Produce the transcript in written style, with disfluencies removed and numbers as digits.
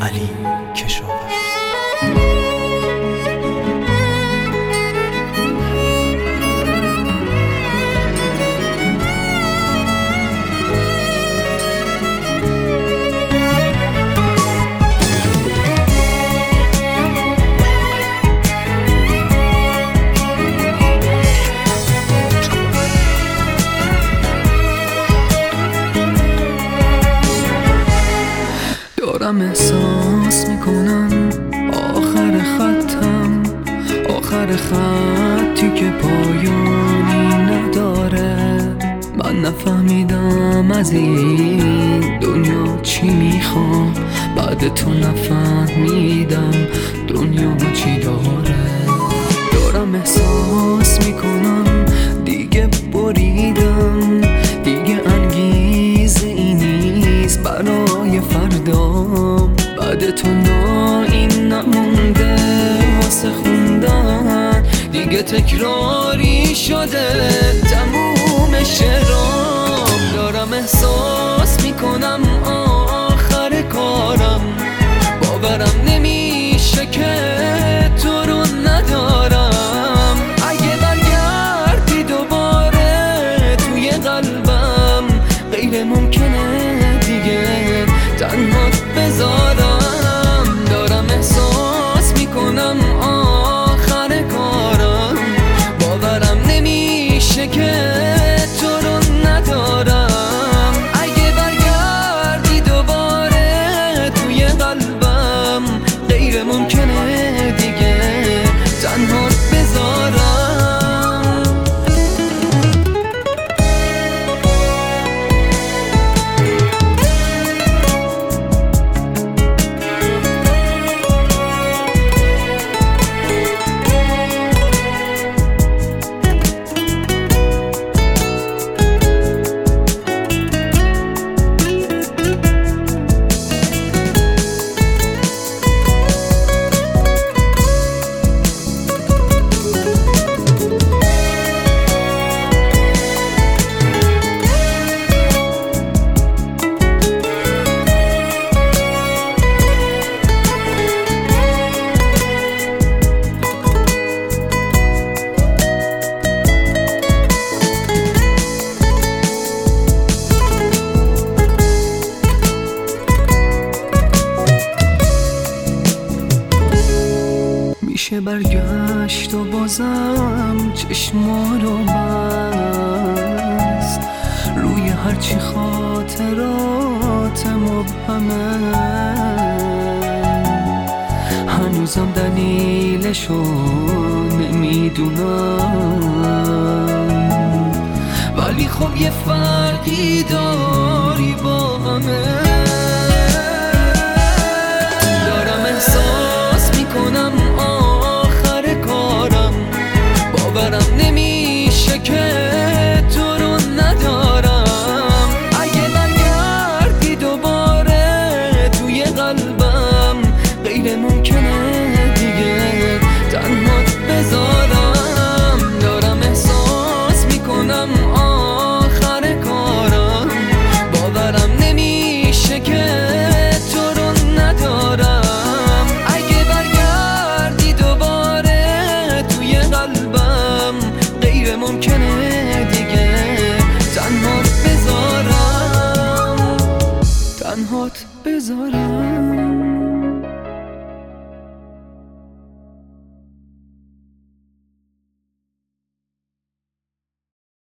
علی کشاورز. دارم احساس میکنم آخر خطم، آخر خطی که پایانی نداره. من نفهمیدم از این دنیا چی میخوام، بعد تو نفهمیدم دنیا چی داره. دارم احساس میکنم دیگه بریدم، دیگه انگیزه ای نیست برای فردام. بعد تو این نمونده واسه خوندن، دیگه تکراری شده تموم شعرام. دارم احساس میکنم آخر کارم، باورم نمیشه که تو رو ندارم. اگه برگردی دوباره توی قلبم، غیر ممکنه دیگه تنهات بذارم. دارم احساس میکنم آخر کارم، باورم نمیشه که تو رو ندارم. اگه برگردی دوباره توی قلبم، غیر ممکنه دیگه تنهات بذارم. میشه برگشت و بازم چشما رو بست، روی هرچی خاطرات مبهمه. هنوزم دلیلشو نمیدونم، ولی خب یه فرقی داری با همه. دارم احساس میکنم آخر کارم، باورم نمیشه که تو رو ندارم. اگه برگردی دوباره توی قلبم، غیر ممکنه دیگه تنهات بذارم. دارم احساس میکنم آخر کارم، باورم نمیشه که تو رو ندارم. اگه برگردی دوباره توی قلبم، غیر ممکنه دیگه تنهات بذارم، تنهات بذارم.